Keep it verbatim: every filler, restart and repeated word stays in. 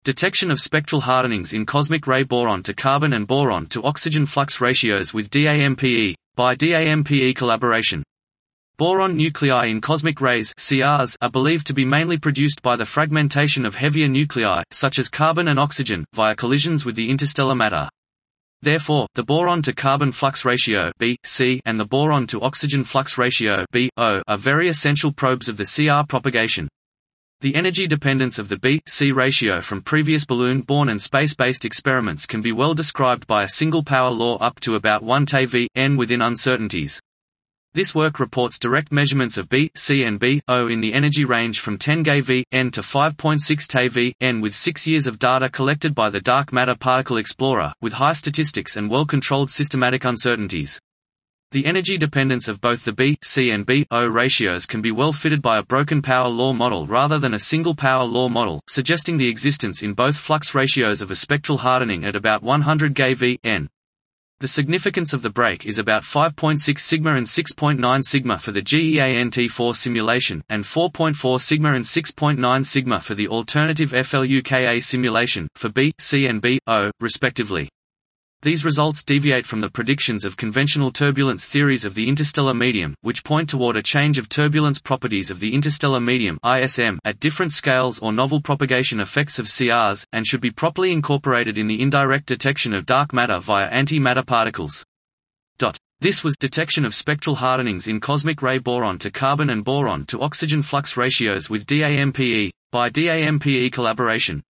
Detection of spectral hardenings in cosmic ray boron to carbon and boron to oxygen flux ratios with DAMPE, by DAMPE collaboration. Boron nuclei in cosmic rays C Rs are believed to be mainly produced by the fragmentation of heavier nuclei, such as carbon and oxygen, via collisions with the interstellar matter. Therefore, the boron-to-carbon flux ratio B C and the boron-to-oxygen flux ratio B O are very essential probes of the C R propagation. The energy dependence of the B C ratio from previous balloon-borne and space-based experiments can be well described by a single power law up to about one T V N within uncertainties. This work reports direct measurements of B C and B O in the energy range from ten GeV N to five point six T V N with six years of data collected by the Dark Matter Particle Explorer, with high statistics and well-controlled systematic uncertainties. The energy dependence of both the B C and B O ratios can be well fitted by a broken power law model rather than a single power law model, suggesting the existence in both flux ratios of a spectral hardening at about one hundred GeV N. The significance of the break is about five point six sigma and six point nine sigma for the GEANT four simulation, and four point four sigma and six point nine sigma for the alternative FLUKA simulation, for B C and B O, respectively. These results deviate from the predictions of conventional turbulence theories of the interstellar medium, which point toward a change of turbulence properties of the interstellar medium I S M at different scales or novel propagation effects of C Rs, and should be properly incorporated in the indirect detection of dark matter via antimatter particles. This was detection of spectral hardenings in cosmic ray boron to carbon and boron to oxygen flux ratios with DAMPE, by DAMPE collaboration.